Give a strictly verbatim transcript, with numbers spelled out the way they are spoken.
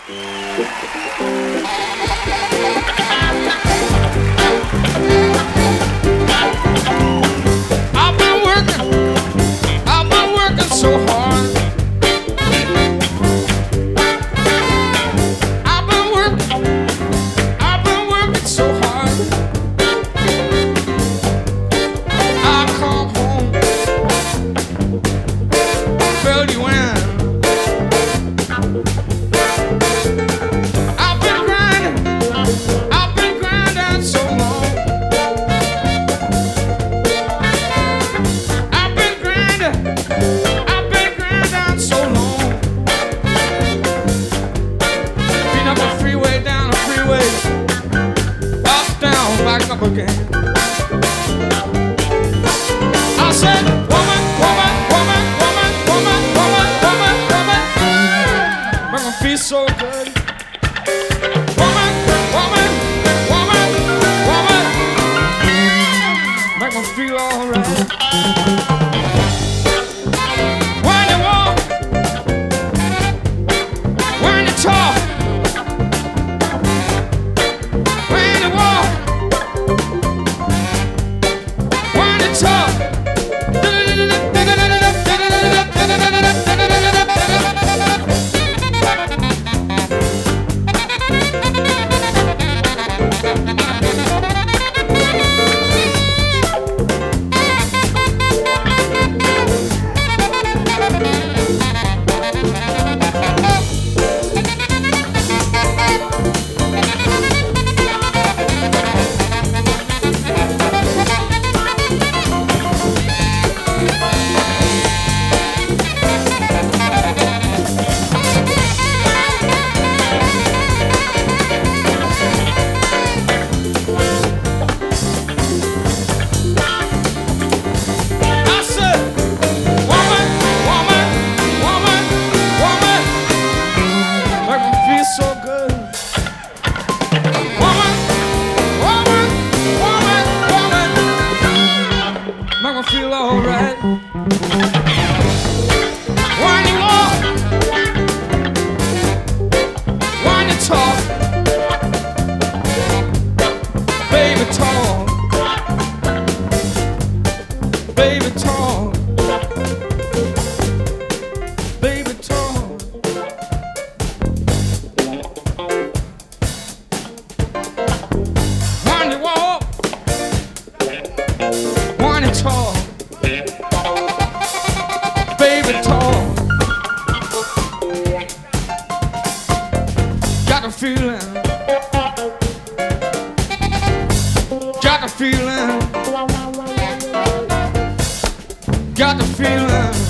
I've been working, I've been working so hard. I've been working, I've been working so hard. I come home, felt you in. I've been grinding, I've been grinding so long. I've been grinding, I've been grinding so long. Been up the freeway, down the freeway, up, down, back up again. I said, woman, woman, woman, woman, woman, woman, woman, woman, make me feel so good. Woman, woman, woman, woman, make me feel alright. When you walk, when you talk, when you walk, when you talk. I said, woman, woman, woman, woman, make me feel so good. Woman, woman, woman, woman, make me feel alright. When you walk, when you talk, baby talk, baby talk, baby talk. When you walk, when you talk, baby talk. Got the feeling, got the feeling, got the feeling.